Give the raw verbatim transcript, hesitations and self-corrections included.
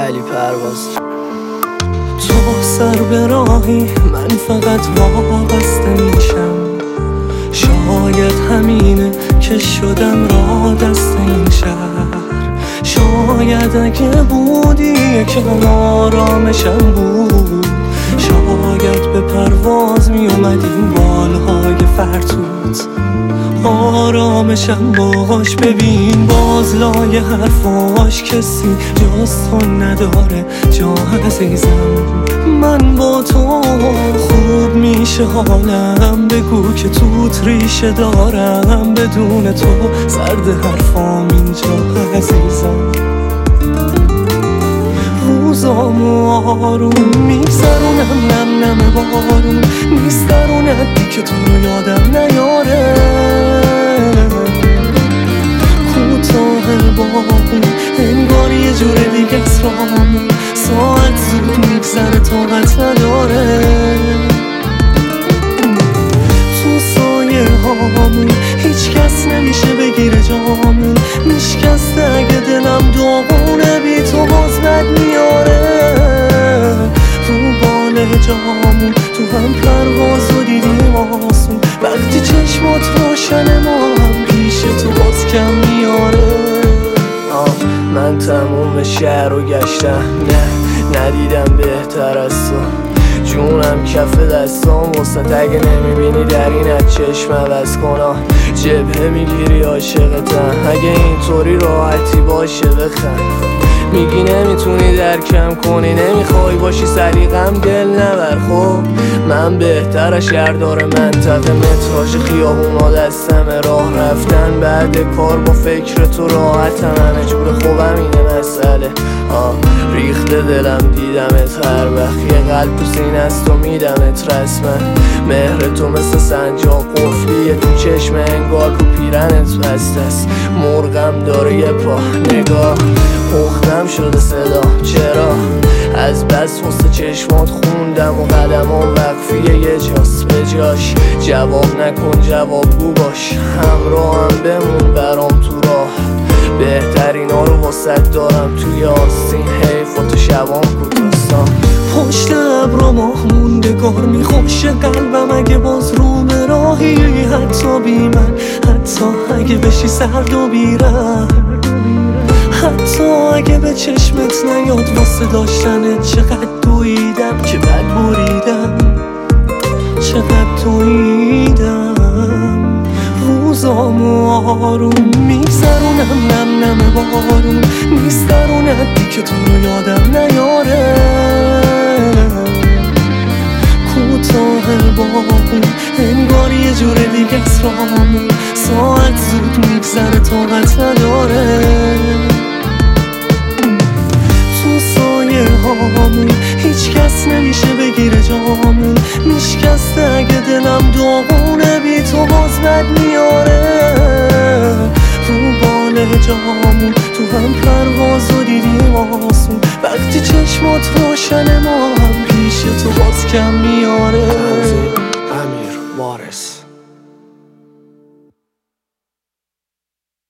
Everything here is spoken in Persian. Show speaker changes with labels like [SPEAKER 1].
[SPEAKER 1] علی پرواز.
[SPEAKER 2] تو سر به راهی من فقط وابسته میشم، شاید همینه که شدم را دست این شهر. شاید اگه بودی یکم آرامشم بود، شاید به پرواز می اومدیم بالهای فرتوت. آرامشم باش، ببین باز لای حرفاش کسی جز تو نداره جا عزیزم. من با تو خوب میشه حالم، بگو که توت ریشه دارم، بدون تو سرد حرفام اینجا عزیزم. روزامو آروم میگذرونم، نم نم بارون میسترونت که تو رو یادم نیاره. کوتاه باقون انگار یه جور دیگه اسرامون، ساعت زود میگذره طاقت نداره. تو سایه هامون هیچ کس نمیشه بگیره جامون، میشکسته اگه دلم داغونه، بی تو باز بد میاره. رو بال جامون تو هم پرواز و دیدیم آسون، وقتی چشمات روشن ما هم پیش تو باز کم میاره.
[SPEAKER 1] آه من تموم شهر رو گشتم، نه ندیدم بهتر از تو. جونم کف دستام وسط، اگه نمیبینی در اینت چشم عوض کنا. جبهه میگیری عاشقتم، اگه اینطوری راحتی باشه بخند. میگی نمیتونی درکم کنی، نمیخوای باشی سلیقم دل نبر. خب من بهتر از شهردار منطقه، متراژ خیابونا دستم، راه رفتن بعد کار با فکر تو راحتم. همه جور خوبم اینه مسئله، آه ریخته دلم دیدمت هر وقت، یه قلب تو سینه است و میدمت رسمن. مهر تو مثل سنجاق قفلیه تو چشم، انگار رو پیرنت بسته است. مرغم داره یه پا نگاه، پختم شده صدا چرا از بس وسط چشمات خوندم و قدمام وقفیه یه جاست به جاش. جواب نکن جوابگو باش، همراهم بمون برام تو راه. بهترینا رو واسط دارم توی آستین، حیف و تو شبام کوتاستان.
[SPEAKER 2] پشت ابرا ماه موندگار میخوشه قلبم اگه باز رو به راهی، حتی بی من، حتی اگه بشی سرد و بیرم، حتی اگه به چشمت نیاد واسه داشتنت. چقدر دویدم که بد بریدم، چقدر دویدم. روزامو آروم میگذرونم، نم نم بارون میسترونت که تو رو یادم نیاره. کوتاه باقون انگار یه جور دیگه اسرامون، ساعت زود میگذره طاقت نداره. تو سایه هامون هیچ کس نمیشه بگیره جامون، میشکسته اگه دلم داغونه، بی تو باز بد میاره. رو بال جامون تو هم پرواز و دیدیم آسون، وقتی چشمات روشن ما هم پیش تو باز کم میاره.
[SPEAKER 1] امیر وارث.